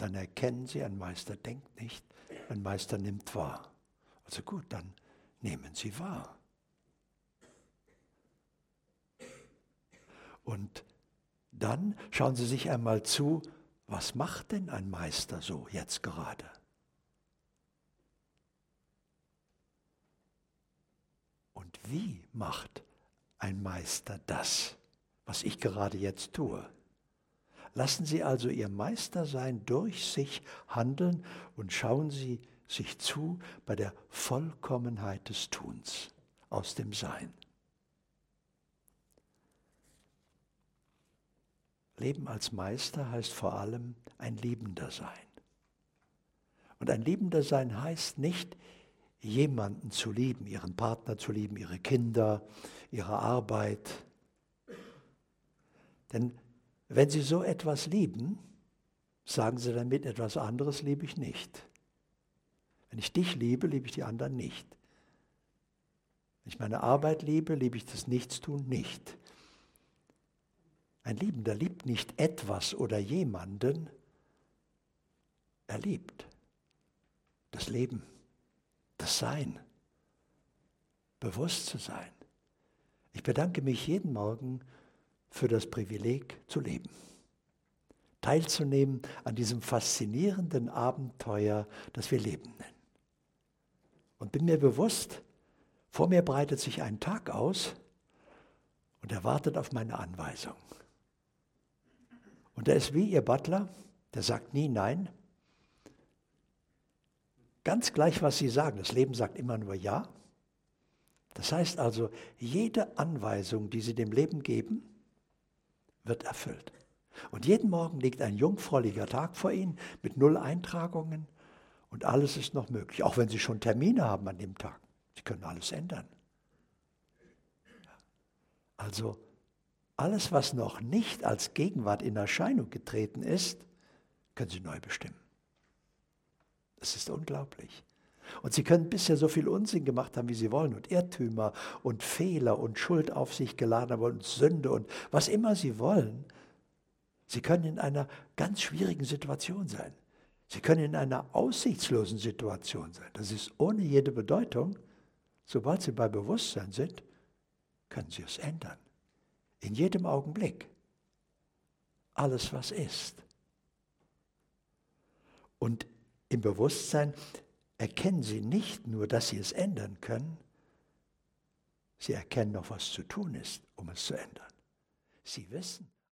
dann erkennen Sie, ein Meister denkt nicht, ein Meister nimmt wahr. Also gut, dann nehmen Sie wahr. Und dann schauen Sie sich einmal zu, was macht denn ein Meister so jetzt gerade? Und wie macht ein Meister das, was ich gerade jetzt tue? Lassen Sie also Ihr Meistersein durch sich handeln und schauen Sie sich zu bei der Vollkommenheit des Tuns aus dem Sein. Leben als Meister heißt vor allem ein Liebender sein. Und ein Liebender sein heißt nicht, jemanden zu lieben, ihren Partner zu lieben, ihre Kinder, ihre Arbeit. Denn wenn Sie so etwas lieben, sagen Sie damit etwas anderes liebe ich nicht. Wenn ich dich liebe, liebe ich die anderen nicht. Wenn ich meine Arbeit liebe, liebe ich das Nichtstun nicht. Ein Liebender liebt nicht etwas oder jemanden, er liebt das Leben, das Sein, bewusst zu sein. Ich bedanke mich jeden Morgen für das Privileg zu leben, teilzunehmen an diesem faszinierenden Abenteuer, das wir Leben nennen. Und bin mir bewusst, vor mir breitet sich ein Tag aus und er wartet auf meine Anweisung. Und er ist wie Ihr Butler, der sagt nie Nein. Ganz gleich, was Sie sagen, das Leben sagt immer nur Ja. Das heißt also, jede Anweisung, die Sie dem Leben geben, wird erfüllt. Und jeden Morgen liegt ein jungfräulicher Tag vor Ihnen mit 0 Eintragungen und alles ist noch möglich, auch wenn Sie schon Termine haben an dem Tag. Sie können alles ändern. Also alles, was noch nicht als Gegenwart in Erscheinung getreten ist, können Sie neu bestimmen. Das ist unglaublich. Und Sie können bisher so viel Unsinn gemacht haben, wie Sie wollen, und Irrtümer und Fehler und Schuld auf sich geladen haben und Sünde und was immer Sie wollen. Sie können in einer ganz schwierigen Situation sein. Sie können in einer aussichtslosen Situation sein. Das ist ohne jede Bedeutung. Sobald Sie bei Bewusstsein sind, können Sie es ändern. In jedem Augenblick. Alles, was ist. Und im Bewusstsein erkennen Sie nicht nur, dass Sie es ändern können, Sie erkennen noch, was zu tun ist, um es zu ändern. Sie wissen,